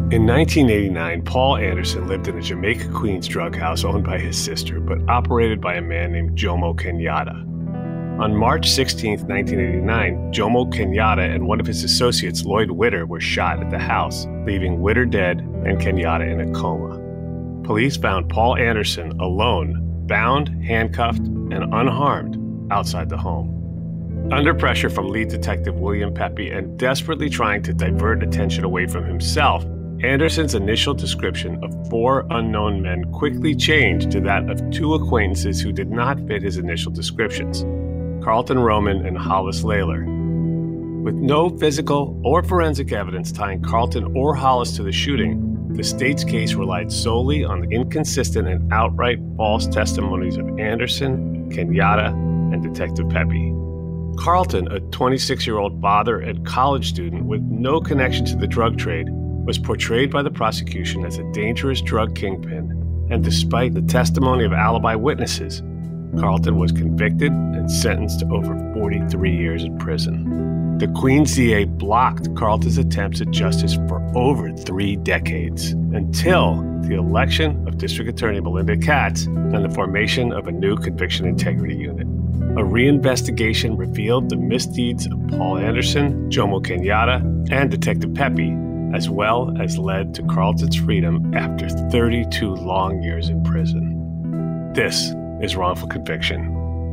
In 1989, Paul Anderson lived in a Jamaica, Queens drug house owned by his sister, but operated by a man named Jomo Kenyatta. On March 16, 1989, Jomo Kenyatta and one of his associates, Lloyd Witter, were shot at the house, leaving Witter dead and Kenyatta in a coma. Police found Paul Anderson alone, bound, handcuffed, and unharmed outside the home. Under pressure from lead detective William Pepe and desperately trying to divert attention away from himself, Anderson's initial description of 4 unknown men quickly changed to that of 2 acquaintances who did not fit his initial descriptions, Carlton Roman and Hollis Layler. With no physical or forensic evidence tying Carlton or Hollis to the shooting, the state's case relied solely on the inconsistent and outright false testimonies of Anderson, Kenyatta, and Detective Pepe. Carlton, a 26-year-old father and college student with no connection to the drug trade, was portrayed by the prosecution as a dangerous drug kingpin, and despite the testimony of alibi witnesses, Carlton was convicted and sentenced to over 43 years in prison. The Queens DA blocked Carlton's attempts at justice for over 3 decades, until the election of District Attorney Melinda Katz and the formation of a new conviction integrity unit. A reinvestigation revealed the misdeeds of Paul Anderson, Jomo Kenyatta, and Detective Pepe, as well as led to Carlton's freedom after 32 long years in prison. This is Wrongful Conviction.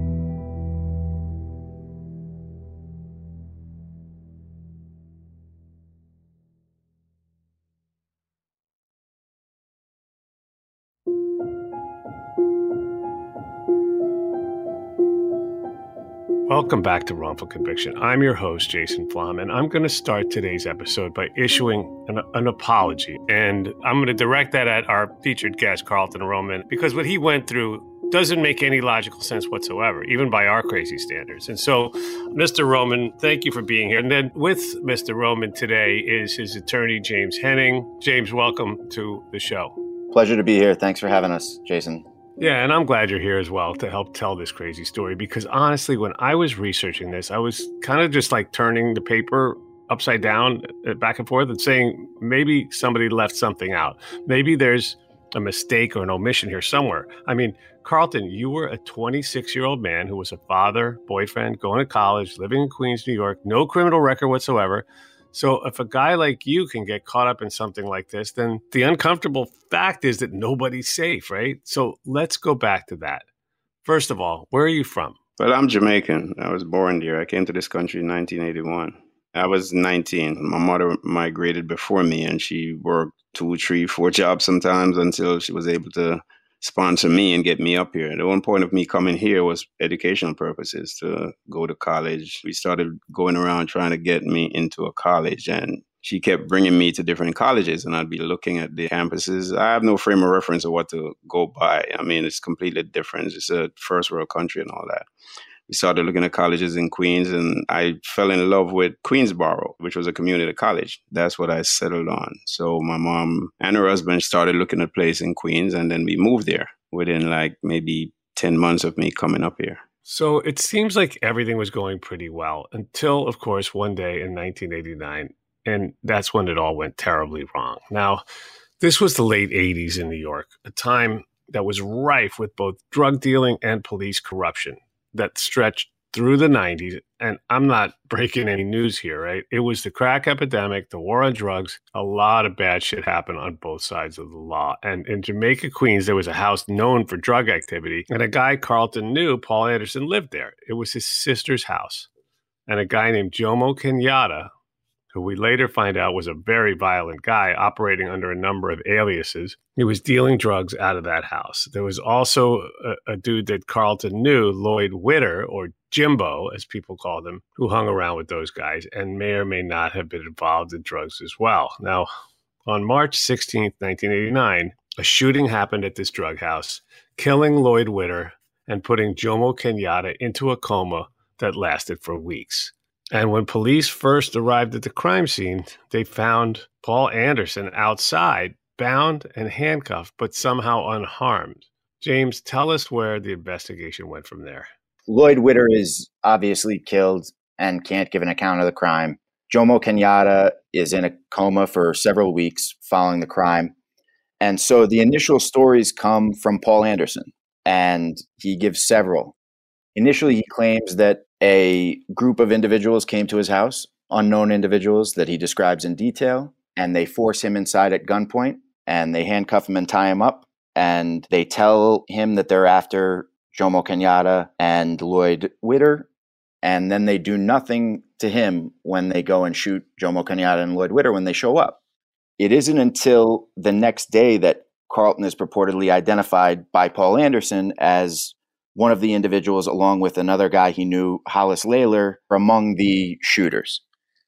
Welcome back to Wrongful Conviction. I'm your host, Jason Flom, and I'm going to start today's episode by issuing an apology. And I'm going to direct that at our featured guest, Carlton Roman, because what he went through doesn't make any logical sense whatsoever, even by our crazy standards. And so, Mr. Roman, thank you for being here. And then with Mr. Roman today is his attorney, James Henning. James, welcome to the show. Pleasure to be here. Thanks for having us, Jason. Yeah, and I'm glad you're here as well to help tell this crazy story, because honestly, when I was researching this, I was kind of just like turning the paper upside down, back and forth, and saying maybe somebody left something out. Maybe there's a mistake or an omission here somewhere. I mean, Carlton, you were a 26-year-old man who was a father, boyfriend, going to college, living in Queens, New York, no criminal record whatsoever. So if a guy like you can get caught up in something like this, then the uncomfortable fact is that nobody's safe, right? So let's go back to that. First of all, where are you from? Well, I'm Jamaican. I was born there. I came to this country in 1981. I was 19. My mother migrated before me, and she worked 2, 3, 4 jobs sometimes until she was able to sponsor me and get me up here. The one point of me coming here was educational purposes, to go to college. We started going around trying to get me into a college, and she kept bringing me to different colleges, and I'd be looking at the campuses. I have no frame of reference of what to go by. I mean, it's completely different. It's a first world country and all that. We started looking at colleges in Queens, and I fell in love with Queensborough, which was a community college. That's what I settled on. So my mom and her husband started looking at a place in Queens, and then we moved there within like maybe 10 months of me coming up here. So it seems like everything was going pretty well until, of course, one day in 1989, and that's when it all went terribly wrong. Now, this was the late 80s in New York, a time that was rife with both drug dealing and police corruption that stretched through the 90s. And I'm not breaking any news here, right? It was the crack epidemic, the war on drugs. A lot of bad shit happened on both sides of the law. And in Jamaica, Queens, there was a house known for drug activity. And a guy Carlton knew, Paul Anderson, lived there. It was his sister's house. And a guy named Jomo Kenyatta, who we later find out was a very violent guy operating under a number of aliases. He was dealing drugs out of that house. There was also a dude that Carlton knew, Lloyd Witter, or Jimbo, as people called him, who hung around with those guys and may or may not have been involved in drugs as well. Now, on March 16th, 1989, a shooting happened at this drug house, killing Lloyd Witter and putting Jomo Kenyatta into a coma that lasted for weeks. And when police first arrived at the crime scene, they found Paul Anderson outside, bound and handcuffed, but somehow unharmed. James, tell us where the investigation went from there. Lloyd Witter is obviously killed and can't give an account of the crime. Jomo Kenyatta is in a coma for several weeks following the crime. And so the initial stories come from Paul Anderson, and he gives several. Initially, he claims that a group of individuals came to his house, unknown individuals that he describes in detail, and they force him inside at gunpoint, and they handcuff him and tie him up, and they tell him that they're after Jomo Kenyatta and Lloyd Witter, and then they do nothing to him when they go and shoot Jomo Kenyatta and Lloyd Witter when they show up. It isn't until the next day that Carlton is purportedly identified by Paul Anderson as one of the individuals, along with another guy he knew, Hollis Layler, among the shooters.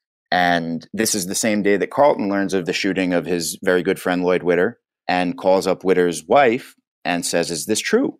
And this is the same day that Carlton learns of the shooting of his very good friend Lloyd Witter and calls up Witter's wife and says, "Is this true?"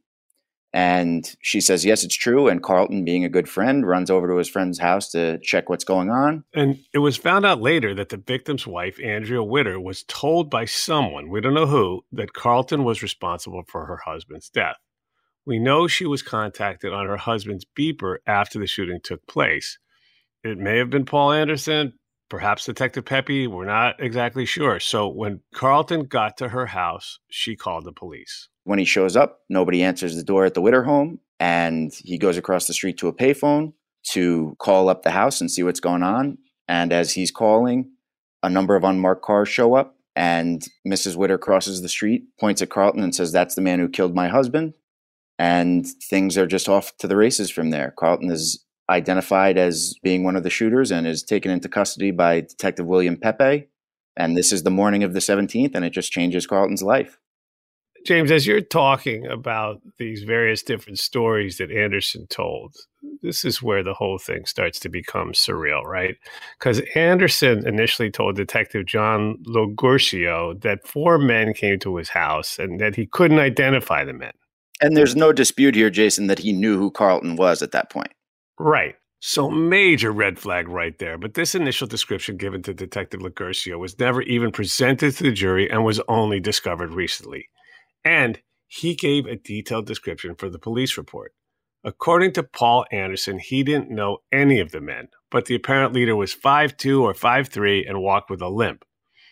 And she says, "Yes, it's true." And Carlton, being a good friend, runs over to his friend's house to check what's going on. And it was found out later that the victim's wife, Andrea Witter, was told by someone, we don't know who, that Carlton was responsible for her husband's death. We know she was contacted on her husband's beeper after the shooting took place. It may have been Paul Anderson, perhaps Detective Pepe, we're not exactly sure. So when Carlton got to her house, she called the police. When he shows up, nobody answers the door at the Witter home, and he goes across the street to a payphone to call up the house and see what's going on. And as he's calling, a number of unmarked cars show up, and Mrs. Witter crosses the street, points at Carlton and says, "That's the man who killed my husband." And things are just off to the races from there. Carlton is identified as being one of the shooters and is taken into custody by Detective William Pepe. And this is the morning of the 17th, and it just changes Carlton's life. James, as you're talking about these various different stories that Anderson told, this is where the whole thing starts to become surreal, right? Because Anderson initially told Detective John Logurcio that 4 men came to his house and that he couldn't identify the men. And there's no dispute here, Jason, that he knew who Carlton was at that point. Right. So major red flag right there. But this initial description given to Detective Logurcio was never even presented to the jury and was only discovered recently. And he gave a detailed description for the police report. According to Paul Anderson, he didn't know any of the men, but the apparent leader was 5'2" or 5'3" and walked with a limp.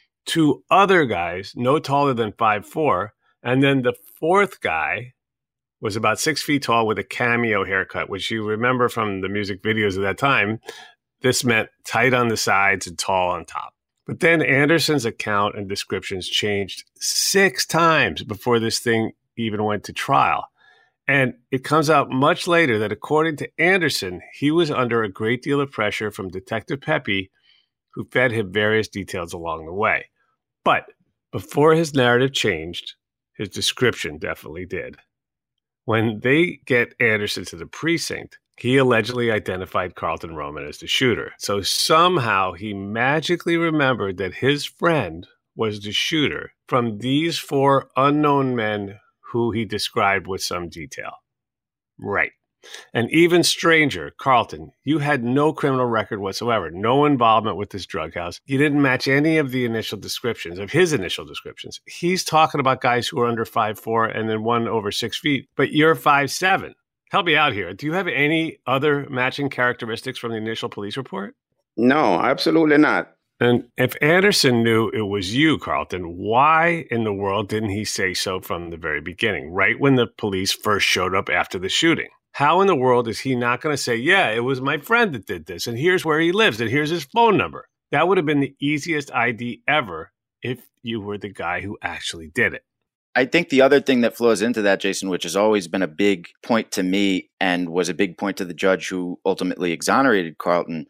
2 other guys, no taller than 5'4", and then the 4th guy was about 6 feet tall with a cameo haircut, which you remember from the music videos of that time. This meant tight on the sides and tall on top. But then Anderson's account and descriptions changed 6 times before this thing even went to trial. And it comes out much later that according to Anderson, he was under a great deal of pressure from Detective Pepe, who fed him various details along the way. But before his narrative changed, his description definitely did. When they get Anderson to the precinct, he allegedly identified Carlton Roman as the shooter. So somehow he magically remembered that his friend was the shooter from these 4 unknown men who he described with some detail. Right. And even stranger, Carlton, you had no criminal record whatsoever, no involvement with this drug house. You didn't match any of the initial descriptions, of his initial descriptions. He's talking about guys who are under 5'4" and then one over 6 feet, but you're 5'7". Help me out here. Do you have any other matching characteristics from the initial police report? No, absolutely not. And if Anderson knew it was you, Carlton, why in the world didn't he say so from the very beginning, right when the police first showed up after the shooting? How in the world is he not going to say, yeah, it was my friend that did this, and here's where he lives, and here's his phone number? That would have been the easiest ID ever if you were the guy who actually did it. I think the other thing that flows into that, Jason, which has always been a big point to me and was a big point to the judge who ultimately exonerated Carlton,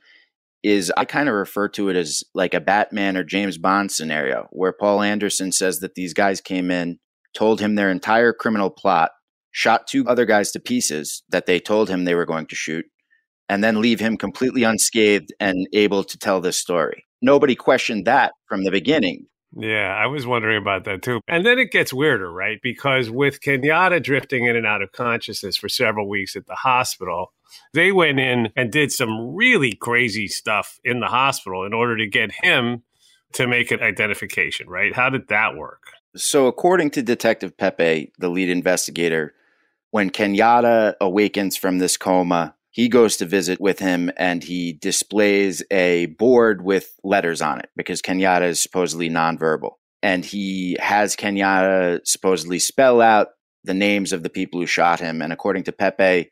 is I kind of refer to it as like a Batman or James Bond scenario where Paul Anderson says that these guys came in, told him their entire criminal plot, shot 2 other guys to pieces that they told him they were going to shoot, and then leave him completely unscathed and able to tell this story. Nobody questioned that from the beginning. Yeah, I was wondering about that too. And then it gets weirder, right? Because with Kenyatta drifting in and out of consciousness for several weeks at the hospital, they went in and did some really crazy stuff in the hospital in order to get him to make an identification, right? How did that work? So according to Detective Pepe, the lead investigator, when Kenyatta awakens from this coma, He goes to visit with him and he displays a board with letters on it because Kenyatta is supposedly nonverbal. And he has Kenyatta supposedly spell out the names of the people who shot him. And according to Pepe,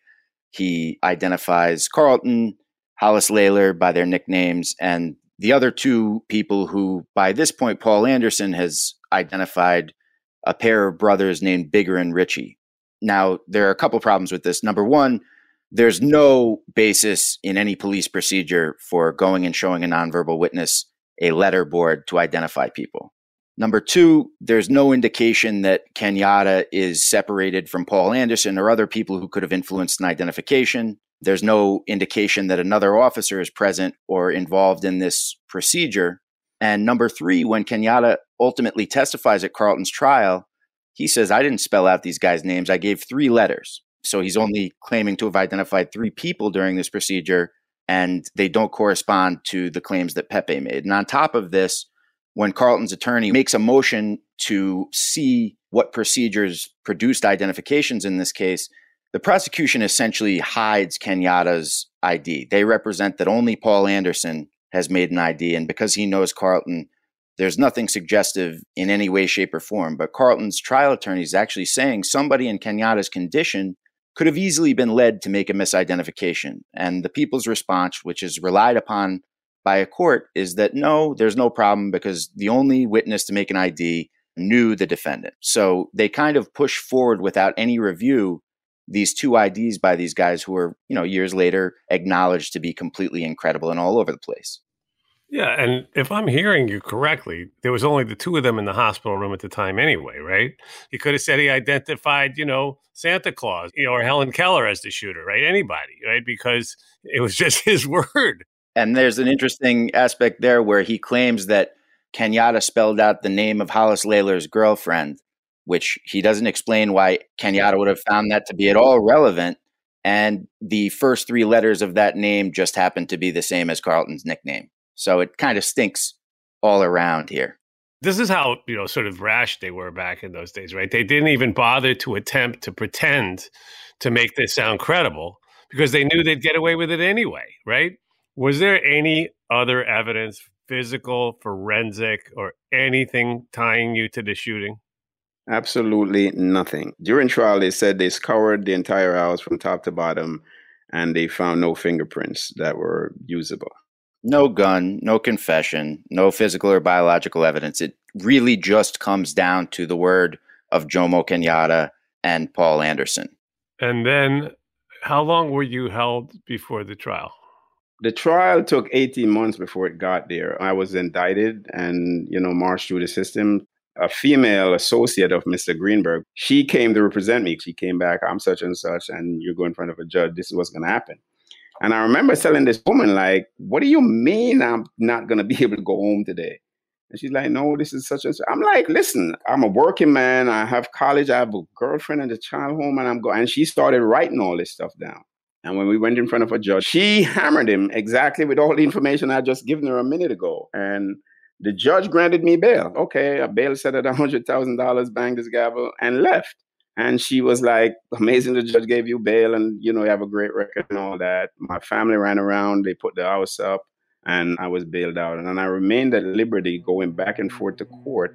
he identifies Carlton, Hollis Layler by their nicknames, and the other two people who, by this point, Paul Anderson has identified a pair of brothers named Bigger and Richie. Now, there are a couple problems with this. Number one, there's no basis in any police procedure for going and showing a nonverbal witness a letter board to identify people. Number two, there's no indication that Kenyatta is separated from Paul Anderson or other people who could have influenced an identification. There's no indication that another officer is present or involved in this procedure. And number three, when Kenyatta ultimately testifies at Carlton's trial, he says, I didn't spell out these guys' names. I gave 3 letters. So he's only claiming to have identified 3 people during this procedure, and they don't correspond to the claims that Pepe made. And on top of this, when Carlton's attorney makes a motion to see what procedures produced identifications in this case, the prosecution essentially hides Kenyatta's ID. They represent that only Paul Anderson has made an ID, and because he knows Carlton, there's nothing suggestive in any way, shape, or form. But Carlton's trial attorney is actually saying somebody in Kenyatta's condition could have easily been led to make a misidentification. And the people's response, which is relied upon by a court, is that no, there's no problem because the only witness to make an ID knew the defendant. So they kind of push forward without any review these 2 IDs by these guys who are, years later acknowledged to be completely incredible and all over the place. Yeah, and if I'm hearing you correctly, there was only the 2 of them in the hospital room at the time anyway, right? He could have said he identified, Santa Claus, or Helen Keller as the shooter, right? Anybody, right? Because it was just his word. And there's an interesting aspect there where he claims that Kenyatta spelled out the name of Hollis Layler's girlfriend, which he doesn't explain why Kenyatta would have found that to be at all relevant. And the first 3 letters of that name just happened to be the same as Carlton's nickname. So it kind of stinks all around here. This is how, sort of rash they were back in those days, right? They didn't even bother to attempt to pretend to make this sound credible because they knew they'd get away with it anyway, right? Was there any other evidence, physical, forensic, or anything tying you to the shooting? Absolutely nothing. During trial, they said they scoured the entire house from top to bottom, and they found no fingerprints that were usable. No gun, no confession, no physical or biological evidence. It really just comes down to the word of Jomo Kenyatta and Paul Anderson. And then how long were you held before the trial? The trial took 18 months before it got there. I was indicted and, marched through the system. A female associate of Mr. Greenberg, she came to represent me. She came back, I'm such and such, and you're going in front of a judge. This is what's going to happen. And I remember telling this woman, what do you mean I'm not going to be able to go home today? And she's like, no, this is such and such. I'm like, listen, I'm a working man. I have college. I have a girlfriend and a child home, and I'm going. And she started writing all this stuff down. And when we went in front of a judge, she hammered him exactly with all the information I had just given her a minute ago. And the judge granted me bail. Okay, a bail set at $100,000, banged his gavel, and left. And she was like, amazing, the judge gave you bail and, you have a great record and all that. My family ran around, they put the house up, and I was bailed out. And then I remained at liberty going back and forth to court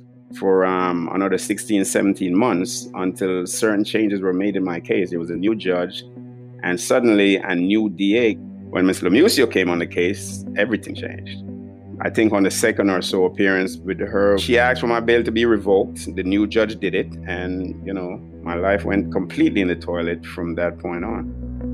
for another 16, 17 months until certain changes were made in my case. There was a new judge and suddenly a new DA. When Ms. Lemusio came on the case, everything changed. I think on the second or so appearance with her, she asked for my bail to be revoked. The new judge did it. And, my life went completely in the toilet from that point on.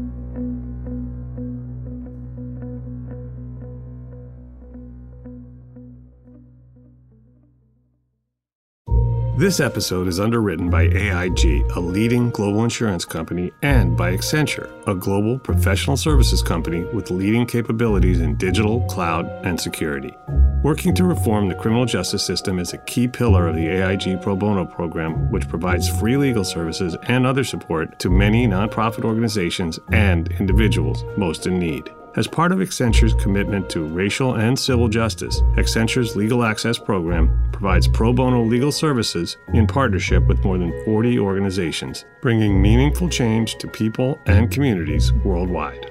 This episode is underwritten by AIG, a leading global insurance company, and by Accenture, a global professional services company with leading capabilities in digital, cloud, and security. Working to reform the criminal justice system is a key pillar of the AIG Pro Bono program, which provides free legal services and other support to many nonprofit organizations and individuals most in need. As part of Accenture's commitment to racial and civil justice, Accenture's Legal Access Program provides pro bono legal services in partnership with more than 40 organizations, bringing meaningful change to people and communities worldwide.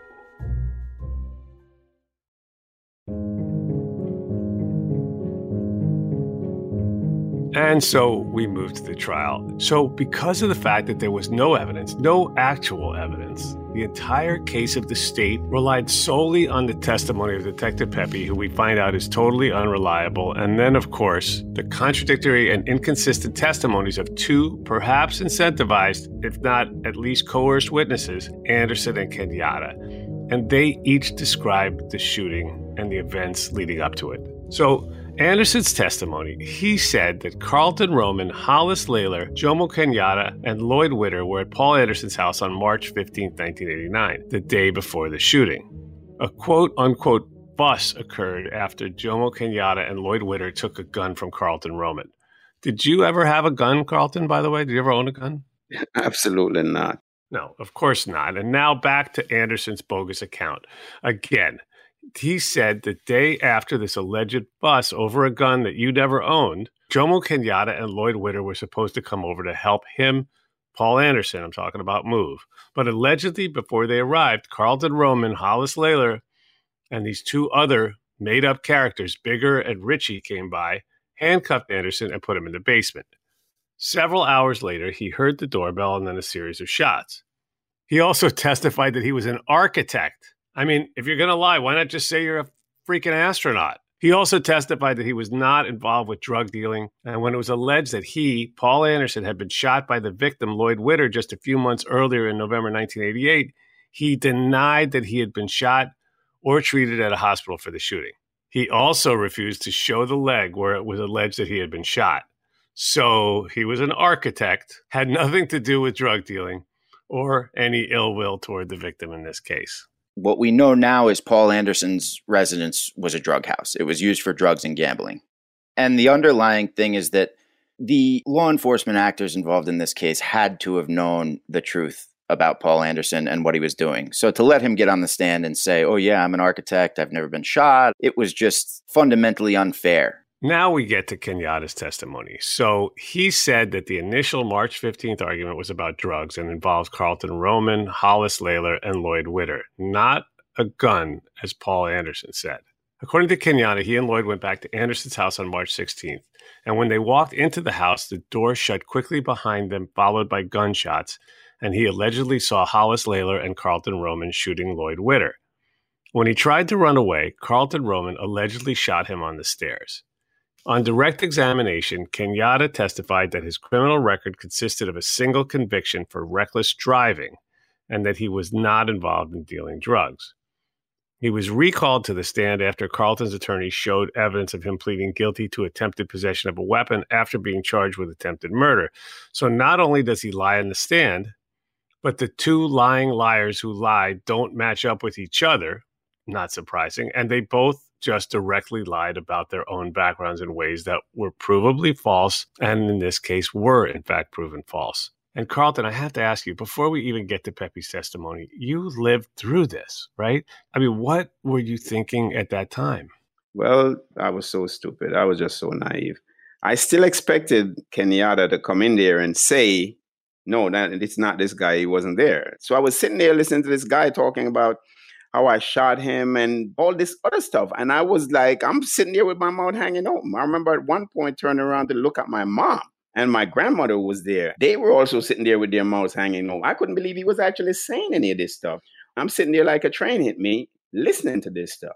And so we moved to the trial. So because of the fact that there was no evidence, no actual evidence, the entire case of the state relied solely on the testimony of Detective Pepe, who we find out is totally unreliable. And then, of course, the contradictory and inconsistent testimonies of two perhaps incentivized, if not at least coerced witnesses, Anderson and Kenyatta. And they each described the shooting and the events leading up to it. So Anderson's testimony, he said that Carlton Roman, Hollis Layler, Jomo Kenyatta, and Lloyd Witter were at Paul Anderson's house on March 15, 1989, the day before the shooting. A quote-unquote fuss occurred after Jomo Kenyatta and Lloyd Witter took a gun from Carlton Roman. Did you ever have a gun, Carlton, by the way? Did you ever own a gun? Absolutely not. No, of course not. And now back to Anderson's bogus account. Again, he said the day after this alleged fuss over a gun that you never owned, Jomo Kenyatta and Lloyd Witter were supposed to come over to help him, Paul Anderson, I'm talking about, move. But allegedly, before they arrived, Carlton Roman, Hollis Layler, and these two other made-up characters, Bigger and Richie, came by, handcuffed Anderson, and put him in the basement. Several hours later, he heard the doorbell and then a series of shots. He also testified that he was an architect. I mean, if you're going to lie, why not just say you're a freaking astronaut? He also testified that he was not involved with drug dealing. And when it was alleged that he, Paul Anderson, had been shot by the victim, Lloyd Witter, just a few months earlier in November 1988, he denied that he had been shot or treated at a hospital for the shooting. He also refused to show the leg where it was alleged that he had been shot. So he was an architect, had nothing to do with drug dealing or any ill will toward the victim in this case. What we know now is Paul Anderson's residence was a drug house. It was used for drugs and gambling. And the underlying thing is that the law enforcement actors involved in this case had to have known the truth about Paul Anderson and what he was doing. So to let him get on the stand and say, oh yeah, I'm an architect, I've never been shot, it was just fundamentally unfair. Now we get to Kenyatta's testimony. So he said that the initial March 15th argument was about drugs and involves Carlton Roman, Hollis Layler, and Lloyd Witter, not a gun, as Paul Anderson said. According to Kenyatta, he and Lloyd went back to Anderson's house on March 16th. And when they walked into the house, the door shut quickly behind them, followed by gunshots. And he allegedly saw Hollis Layler and Carlton Roman shooting Lloyd Witter. When he tried to run away, Carlton Roman allegedly shot him on the stairs. On direct examination, Kenyatta testified that his criminal record consisted of a single conviction for reckless driving and that he was not involved in dealing drugs. He was recalled to the stand after Carlton's attorney showed evidence of him pleading guilty to attempted possession of a weapon after being charged with attempted murder. So not only does he lie on the stand, but the two lying liars who lied don't match up with each other, not surprising, and they both just directly lied about their own backgrounds in ways that were provably false, and in this case were, in fact, proven false. And Carlton, I have to ask you, before we even get to Pepe's testimony, you lived through this, right? I mean, what were you thinking at that time? Well, I was so stupid. I was just so naive. I still expected Kenyatta to come in there and say, no, that it's not this guy. He wasn't there. So I was sitting there listening to this guy talking about how I shot him and all this other stuff. And I was like, I'm sitting there with my mouth hanging open. I remember at one point turning around to look at my mom, and my grandmother was there. They were also sitting there with their mouths hanging open. I couldn't believe he was actually saying any of this stuff. I'm sitting there like a train hit me, listening to this stuff.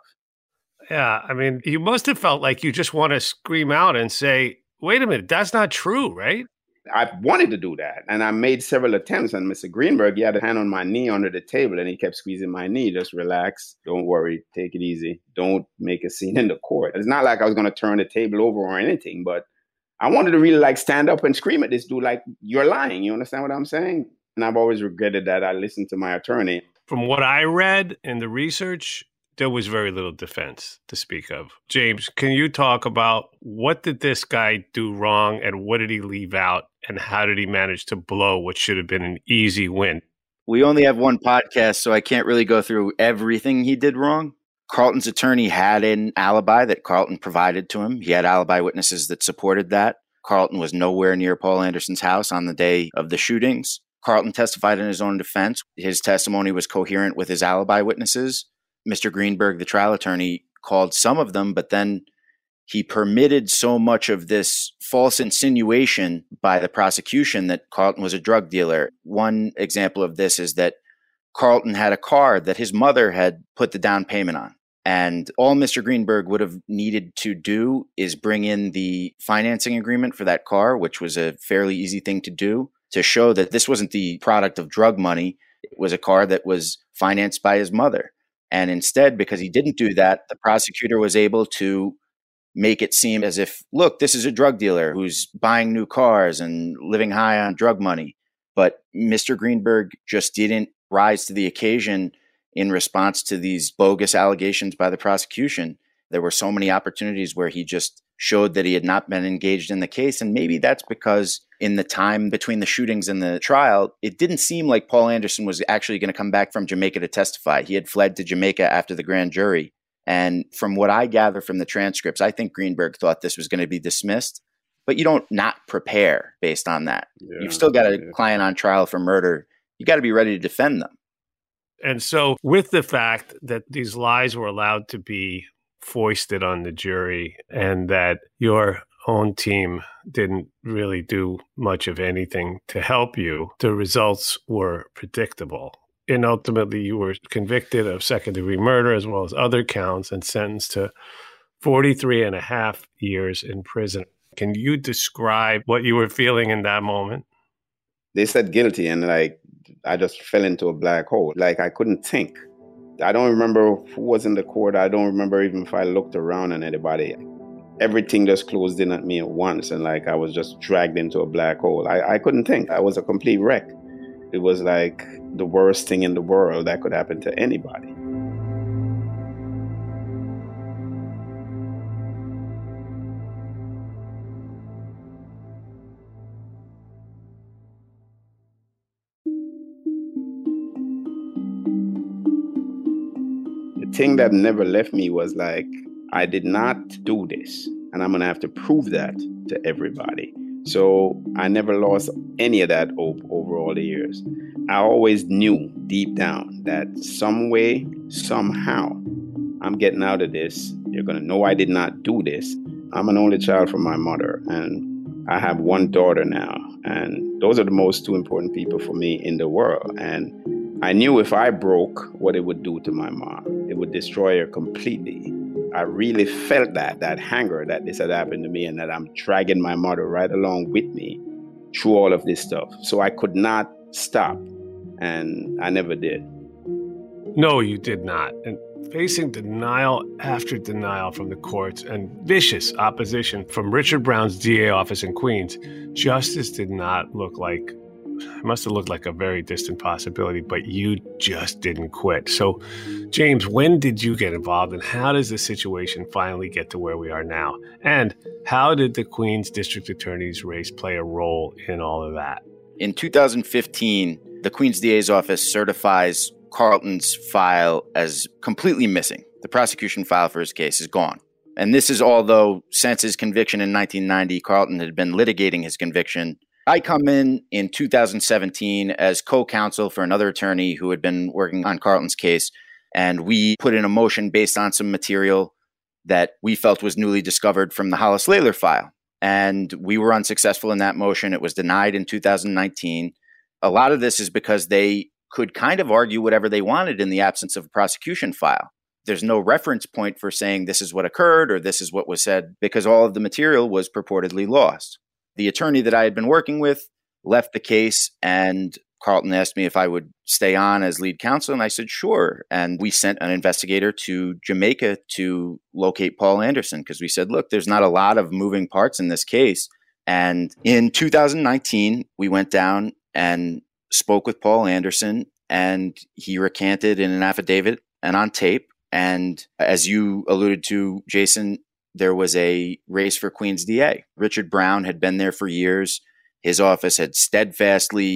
Yeah, I mean, you must have felt like you just want to scream out and say, wait a minute, that's not true, right? I wanted to do that, and I made several attempts. And Mr. Greenberg, he had a hand on my knee under the table, and he kept squeezing my knee. Just relax. Don't worry. Take it easy. Don't make a scene in the court. It's not like I was going to turn the table over or anything, but I wanted to really like stand up and scream at this dude like, you're lying. You understand what I'm saying? And I've always regretted that I listened to my attorney. From what I read in the research, there was very little defense to speak of. James, can you talk about what did this guy do wrong and what did he leave out and how did he manage to blow what should have been an easy win? We only have one podcast, so I can't really go through everything he did wrong. Carlton's attorney had an alibi that Carlton provided to him. He had alibi witnesses that supported that. Carlton was nowhere near Paul Anderson's house on the day of the shootings. Carlton testified in his own defense. His testimony was coherent with his alibi witnesses. Mr. Greenberg, the trial attorney, called some of them, but then he permitted so much of this false insinuation by the prosecution that Carlton was a drug dealer. One example of this is that Carlton had a car that his mother had put the down payment on. And all Mr. Greenberg would have needed to do is bring in the financing agreement for that car, which was a fairly easy thing to do, to show that this wasn't the product of drug money. It was a car that was financed by his mother. And instead, because he didn't do that, the prosecutor was able to make it seem as if, look, this is a drug dealer who's buying new cars and living high on drug money. But Mr. Greenberg just didn't rise to the occasion in response to these bogus allegations by the prosecution. There were so many opportunities where he just showed that he had not been engaged in the case. And maybe that's because in the time between the shootings and the trial, it didn't seem like Paul Anderson was actually going to come back from Jamaica to testify. He had fled to Jamaica after the grand jury. And from what I gather from the transcripts, I think Greenberg thought this was going to be dismissed. But you don't not prepare based on that. Yeah, you've still got a client on trial for murder. You got to be ready to defend them. And so with the fact that these lies were allowed to be foisted on the jury and that your own team didn't really do much of anything to help you, the results were predictable. And ultimately, you were convicted of second-degree murder as well as other counts and sentenced to 43 and a half years in prison. Can you describe what you were feeling in that moment? They said guilty, and I just fell into a black hole. I couldn't think. I don't remember who was in the court. I don't remember even if I looked around at anybody. Everything just closed in at me at once, and I was just dragged into a black hole. I couldn't think. I was a complete wreck. It was like the worst thing in the world that could happen to anybody. The thing that never left me was I did not do this, and I'm going to have to prove that to everybody. So I never lost any of that hope over all the years. I always knew deep down that some way, somehow, I'm getting out of this. You're going to know I did not do this. I'm an only child from my mother, and I have one daughter now. And those are the most two important people for me in the world. And I knew if I broke, what it would do to my mom. It would destroy her completely. I really felt that hunger that this had happened to me and that I'm dragging my mother right along with me through all of this stuff. So I could not stop, and I never did. No, you did not. And facing denial after denial from the courts and vicious opposition from Richard Brown's DA office in Queens, justice did not look like, it must have looked like a very distant possibility, but you just didn't quit. So, James, when did you get involved, and how does the situation finally get to where we are now? And how did the Queens District Attorney's race play a role in all of that? In 2015, the Queens DA's office certifies Carlton's file as completely missing. The prosecution file for his case is gone. And this is although since his conviction in 1990, Carlton had been litigating his conviction. I come in 2017 as co-counsel for another attorney who had been working on Carlton's case, and we put in a motion based on some material that we felt was newly discovered from the Hollis Layler file. And we were unsuccessful in that motion. It was denied in 2019. A lot of this is because they could kind of argue whatever they wanted in the absence of a prosecution file. There's no reference point for saying this is what occurred or this is what was said because all of the material was purportedly lost. The attorney that I had been working with left the case, and Carlton asked me if I would stay on as lead counsel, and I said, sure. And we sent an investigator to Jamaica to locate Paul Anderson because we said, look, there's not a lot of moving parts in this case. And in 2019, we went down and spoke with Paul Anderson, and he recanted in an affidavit and on tape. And as you alluded to, Jason, there was a race for Queens DA. Richard Brown had been there for years. His office had steadfastly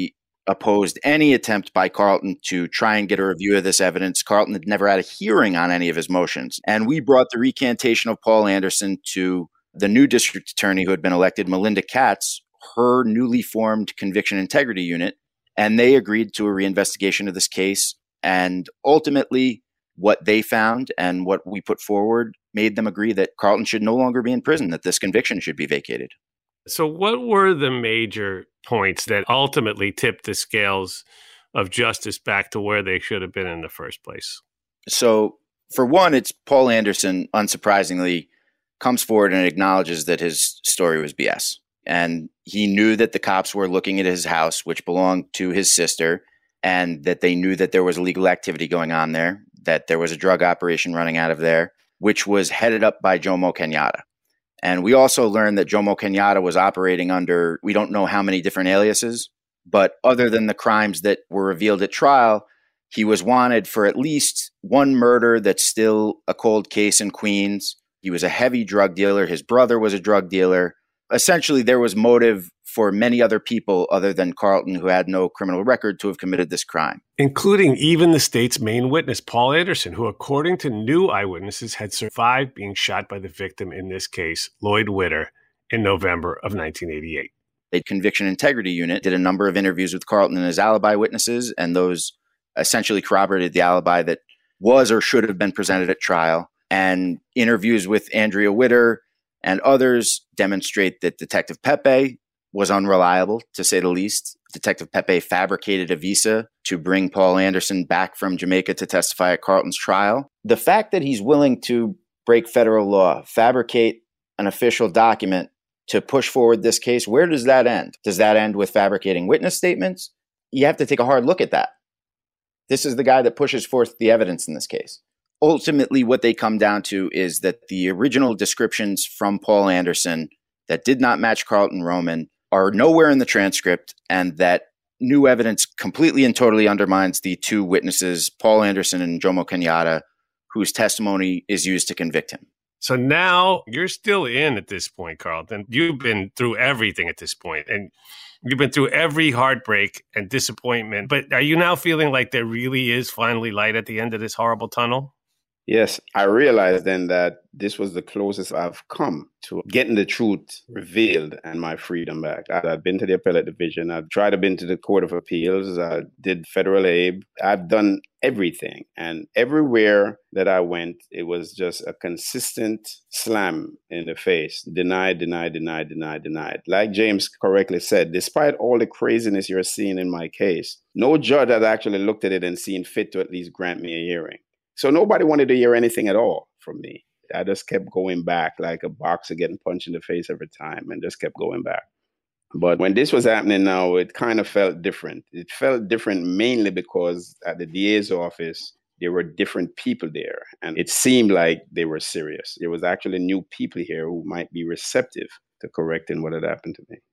opposed any attempt by Carlton to try and get a review of this evidence. Carlton had never had a hearing on any of his motions. And we brought the recantation of Paul Anderson to the new district attorney who had been elected, Melinda Katz, her newly formed conviction integrity unit, and they agreed to a reinvestigation of this case. And ultimately, what they found and what we put forward made them agree that Carlton should no longer be in prison, that this conviction should be vacated. So what were the major points that ultimately tipped the scales of justice back to where they should have been in the first place? So, for one, it's Paul Anderson, unsurprisingly, comes forward and acknowledges that his story was BS. And he knew that the cops were looking at his house, which belonged to his sister, and that they knew that there was illegal activity going on there, that there was a drug operation running out of there, which was headed up by Jomo Kenyatta. And we also learned that Jomo Kenyatta was operating under, we don't know how many different aliases, but other than the crimes that were revealed at trial, he was wanted for at least one murder that's still a cold case in Queens. He was a heavy drug dealer. His brother was a drug dealer. Essentially, there was motive for many other people other than Carlton, who had no criminal record, to have committed this crime. Including even the state's main witness, Paul Anderson, who, according to new eyewitnesses, had survived being shot by the victim in this case, Lloyd Witter, in November of 1988. The conviction integrity unit did a number of interviews with Carlton and his alibi witnesses, and those essentially corroborated the alibi that was or should have been presented at trial. And interviews with Andrea Witter and others demonstrate that Detective Pepe was unreliable, to say the least. Detective Pepe fabricated a visa to bring Paul Anderson back from Jamaica to testify at Carlton's trial. The fact that he's willing to break federal law, fabricate an official document to push forward this case, where does that end? Does that end with fabricating witness statements? You have to take a hard look at that. This is the guy that pushes forth the evidence in this case. Ultimately, what they come down to is that the original descriptions from Paul Anderson that did not match Carlton Roman are nowhere in the transcript, and that new evidence completely and totally undermines the two witnesses, Paul Anderson and Jomo Kenyatta, whose testimony is used to convict him. So now you're still in at this point, Carlton. You've been through everything at this point, and you've been through every heartbreak and disappointment. But are you now feeling like there really is finally light at the end of this horrible tunnel? Yes, I realized then that this was the closest I've come to getting the truth revealed and my freedom back. I've been to the appellate division. I've tried to been to the Court of Appeals. I did federal aid. I've done everything. And everywhere that I went, it was just a consistent slam in the face. Denied, denied, denied, denied, denied. Like James correctly said, despite all the craziness you're seeing in my case, no judge has actually looked at it and seen fit to at least grant me a hearing. So nobody wanted to hear anything at all from me. I just kept going back like a boxer getting punched in the face every time, and just kept going back. But when this was happening now, it kind of felt different. It felt different mainly because at the DA's office, there were different people there, and it seemed like they were serious. There was actually new people here who might be receptive to correcting what had happened to me.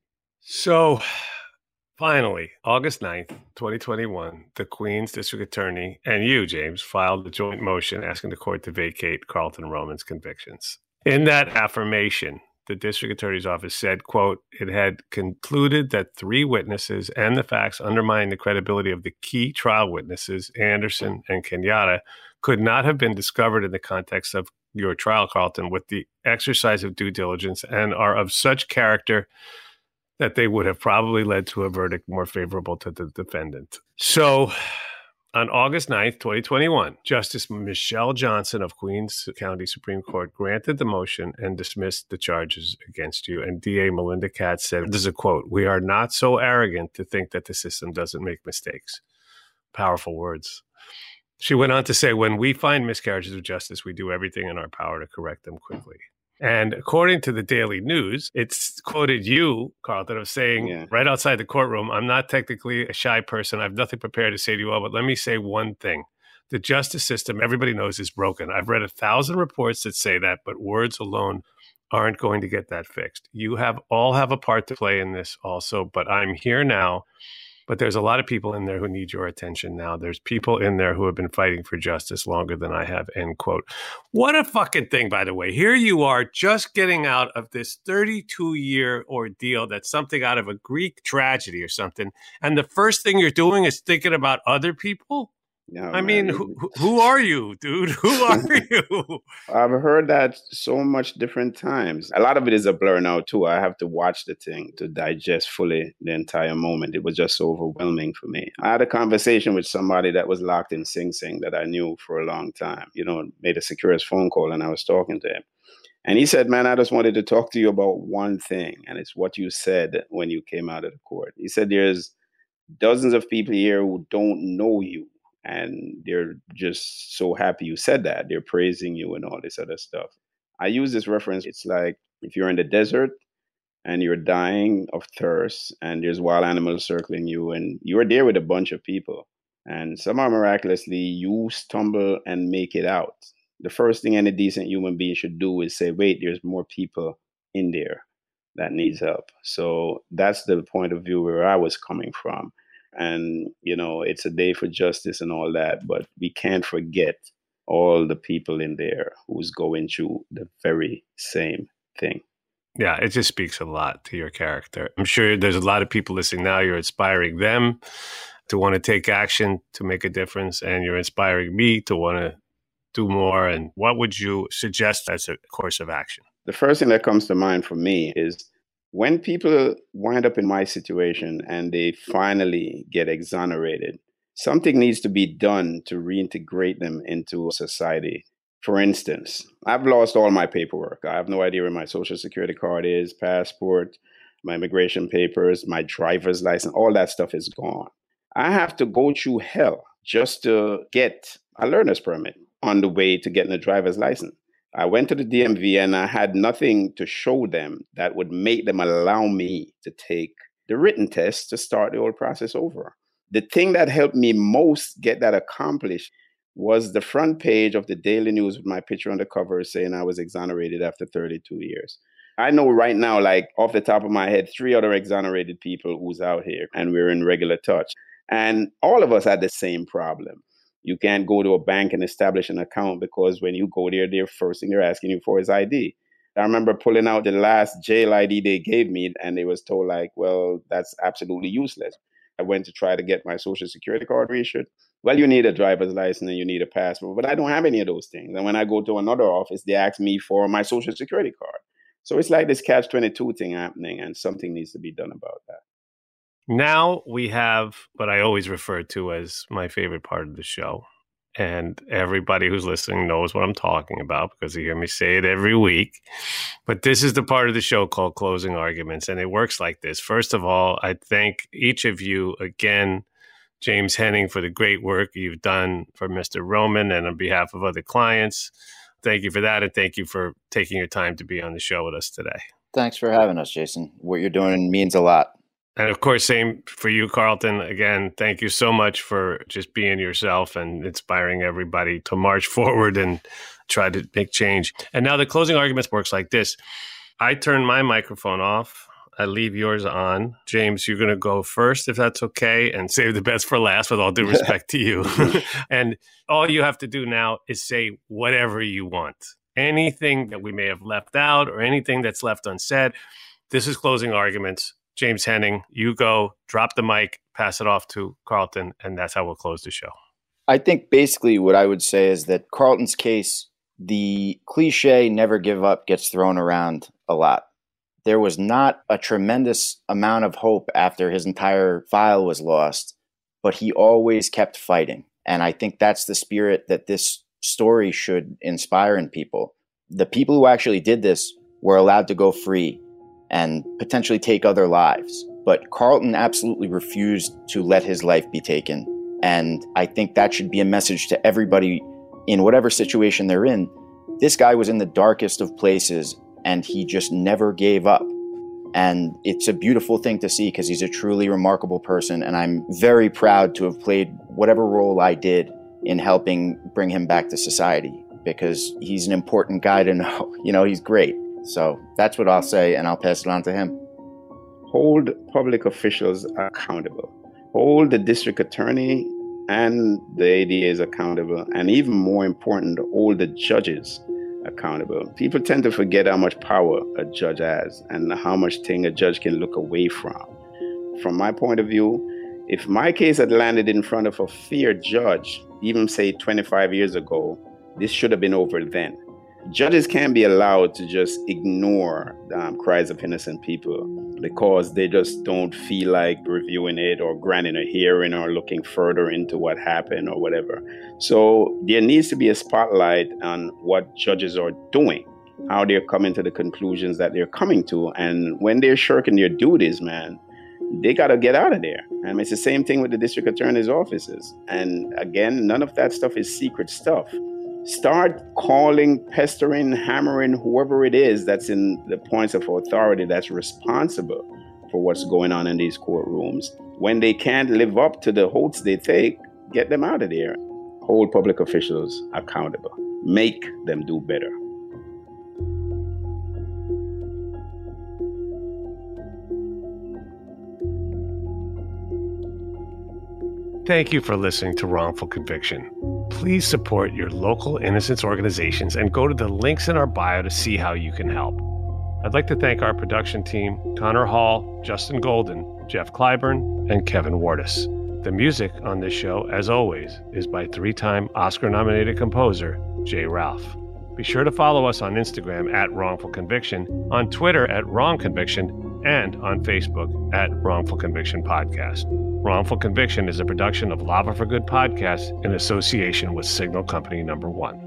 So finally, August 9th, 2021, the Queens District Attorney and you, James, filed a joint motion asking the court to vacate Carlton Roman's convictions. In that affirmation, the District Attorney's Office said, quote, it had concluded that 3 witnesses and the facts undermining the credibility of the key trial witnesses, Anderson and Kenyatta, could not have been discovered in the context of your trial, Carlton, with the exercise of due diligence, and are of such character that they would have probably led to a verdict more favorable to the defendant. So on August 9th, 2021, Justice Michelle Johnson of Queens County Supreme Court granted the motion and dismissed the charges against you. And DA Melinda Katz said, this is a quote, "We are not so arrogant to think that the system doesn't make mistakes." Powerful words. She went on to say, when we find miscarriages of justice, we do everything in our power to correct them quickly. And according to the Daily News, it's quoted you, Carlton, of saying right outside the courtroom, I'm not technically a shy person. I have nothing prepared to say to you all, but let me say one thing. The justice system, everybody knows, is broken. I've read 1,000 reports that say that, but words alone aren't going to get that fixed. You all have a part to play in this also, but I'm here now But there's a lot of people in there who need your attention now. There's people in there who have been fighting for justice longer than I have, end quote. What a fucking thing, by the way. Here you are just getting out of this 32-year ordeal that's something out of a Greek tragedy or something. And the first thing you're doing is thinking about other people? No, I man. mean, who are you, dude? Who are you? I've heard that so much different times. A lot of it is a blur now, too. I have to watch the thing to digest fully the entire moment. It was just so overwhelming for me. I had a conversation with somebody that was locked in Sing Sing that I knew for a long time. Made a secure phone call and I was talking to him. And he said, man, I just wanted to talk to you about one thing. And it's what you said when you came out of the court. He said, there's dozens of people here who don't know you. And they're just so happy you said that. They're praising you and all this other stuff. I use this reference. It's like if you're in the desert and you're dying of thirst and there's wild animals circling you and you're there with a bunch of people and somehow miraculously you stumble and make it out. The first thing any decent human being should do is say, wait, there's more people in there that needs help. So that's the point of view where I was coming from. And, it's a day for justice and all that, but we can't forget all the people in there who's going through the very same thing. Yeah, it just speaks a lot to your character. I'm sure there's a lot of people listening now. You're inspiring them to want to take action, to make a difference, and you're inspiring me to want to do more. And what would you suggest as a course of action? The first thing that comes to mind for me is when people wind up in my situation and they finally get exonerated, something needs to be done to reintegrate them into society. For instance, I've lost all my paperwork. I have no idea where my social security card is, passport, my immigration papers, my driver's license, all that stuff is gone. I have to go through hell just to get a learner's permit on the way to getting a driver's license. I went to the DMV and I had nothing to show them that would make them allow me to take the written test to start the whole process over. The thing that helped me most get that accomplished was the front page of the Daily News with my picture on the cover saying I was exonerated after 32 years. I know right now, like off the top of my head, 3 other exonerated people who's out here and we're in regular touch. And all of us had the same problem. You can't go to a bank and establish an account because when you go there, the first thing they're asking you for is ID. I remember pulling out the last jail ID they gave me and they was told like, well, that's absolutely useless. I went to try to get my social security card reissued. Well, you need a driver's license and you need a passport, but I don't have any of those things. And when I go to another office, they ask me for my social security card. So it's like this catch-22 thing happening and something needs to be done about that. Now we have what I always refer to as my favorite part of the show. And everybody who's listening knows what I'm talking about because you hear me say it every week. But this is the part of the show called Closing Arguments. And it works like this. First of all, I thank each of you again, James Henning, for the great work you've done for Mr. Roman and on behalf of other clients. Thank you for that. And thank you for taking your time to be on the show with us today. Thanks for having us, Jason. What you're doing means a lot. And of course, same for you, Carlton. Again, thank you so much for just being yourself and inspiring everybody to march forward and try to make change. And now the Closing Arguments works like this. I turn my microphone off. I leave yours on. James, you're going to go first, if that's okay, and save the best for last with all due respect to you. And all you have to do now is say whatever you want. Anything that we may have left out or anything that's left unsaid. This is Closing Arguments. James Henning, you go, drop the mic, pass it off to Carlton, and that's how we'll close the show. I think basically what I would say is that Carlton's case, the cliche never give up gets thrown around a lot. There was not a tremendous amount of hope after his entire file was lost, but he always kept fighting. And I think that's the spirit that this story should inspire in people. The people who actually did this were allowed to go free and potentially take other lives. But Carlton absolutely refused to let his life be taken. And I think that should be a message to everybody in whatever situation they're in. This guy was in the darkest of places and he just never gave up. And it's a beautiful thing to see because he's a truly remarkable person. And I'm very proud to have played whatever role I did in helping bring him back to society because he's an important guy to know. He's great. So that's what I'll say, and I'll pass it on to him. Hold public officials accountable. hold the district attorney and the ADAs accountable, and even more important, hold the judges accountable. People tend to forget how much power a judge has and how much thing a judge can look away from. From my point of view, if my case had landed in front of a fair judge, even say 25 years ago, this should have been over then. Judges can't be allowed to just ignore cries of innocent people because they just don't feel like reviewing it or granting a hearing or looking further into what happened or whatever. So there needs to be a spotlight on what judges are doing, how they're coming to the conclusions that they're coming to. And when they're shirking their duties, man, they got to get out of there. And it's the same thing with the district attorney's offices. And again, none of that stuff is secret stuff. Start calling, pestering, hammering whoever it is that's in the points of authority that's responsible for what's going on in these courtrooms. When they can't live up to the oaths they take, get them out of there. Hold public officials accountable. Make them do better. Thank you for listening to Wrongful Conviction. Please support your local innocence organizations and go to the links in our bio to see how you can help. I'd like to thank our production team, Connor Hall, Justin Golden, Jeff Clyburn, and Kevin Wardis. The music on this show, as always, is by 3-time Oscar-nominated composer Jay Ralph. Be sure to follow us on Instagram at Wrongful Conviction, on Twitter at Wrong Conviction, and on Facebook at Wrongful Conviction Podcast. Wrongful Conviction is a production of Lava for Good Podcast in association with Signal Company No. 1.